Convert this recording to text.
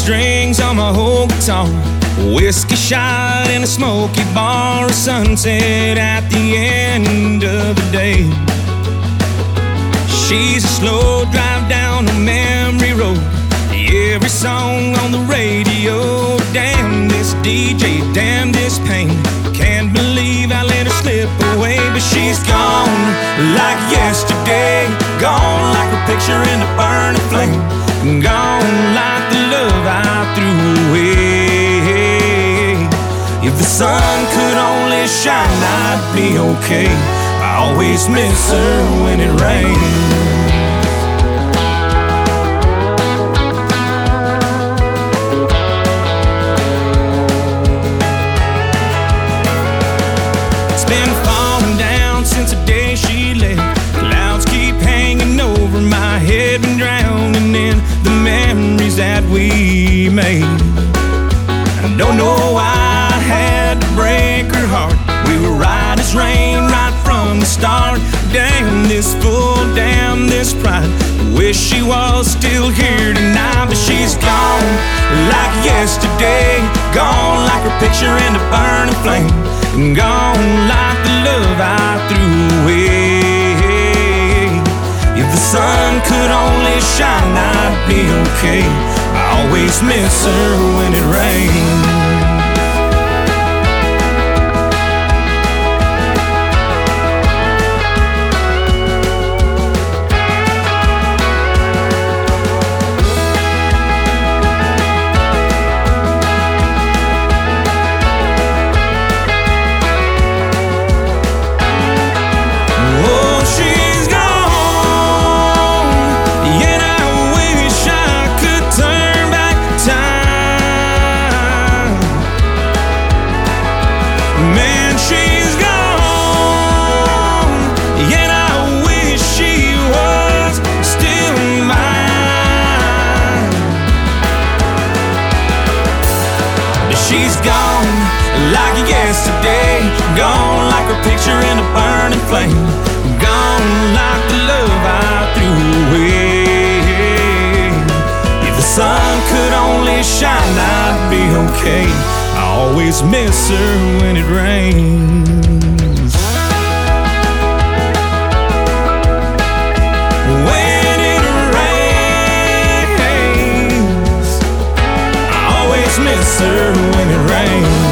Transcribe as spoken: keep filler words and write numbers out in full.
strings on my whole guitar, whiskey shot in a smoky bar, a sunset at the end of the day. She's a slow drive down a memory road, every song on the radio. Damn this D J, damn this pain, can't believe I let her slip away. But she's gone like yesterday, gone like a picture in a burning flame, gone like the love I threw away. If the sun could only shine, I'd be okay. I always miss her when it rains. Been drowning in the memories that we made. I don't know why I had to break her heart. We were right as rain right from the start. Damn this fool, damn this pride, wish she was still here tonight. But she's gone like yesterday, gone like her picture in a burning flame, gone like the love I threw away. If the sun could only shine, I'd be okay. I always miss her when it rains. She's gone like yesterday, gone like her picture in a burning flame, gone like the love I threw away. If the sun could only shine, I'd be okay. I always miss her when it rains. When it rains, I always miss her when it rains.